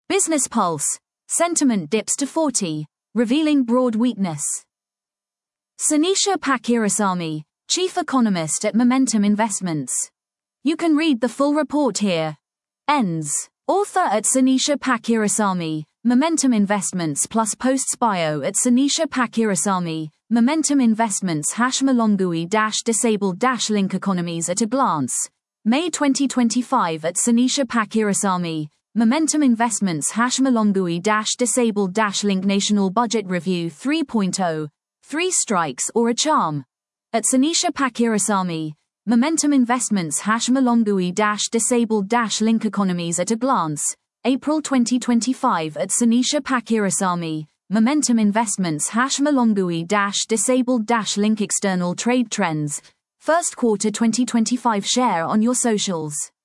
Business Pulse. Sentiment dips to 40, revealing broad weakness. Sanisha Pakirasamy, Chief Economist at Momentum Investments. You can read the full report here. Ends. Author at Sanisha Pakirasamy, Momentum Investments plus posts bio at Sanisha Pakirasamy, Momentum Investments #Malongui disabled link economies at a glance. May 2025 at Sanisha Pakirasamy, Momentum Investments #Malongui disabled link National Budget Review 3.0, 3 strikes or a charm. At Sanisha Pakirasamy, Momentum Investments #Malongui disabled link economies at a glance. April 2025 at Sanisha Pakirasamy, Momentum Investments #Malongui disabled link external trade trends. First quarter 2025 share on your socials.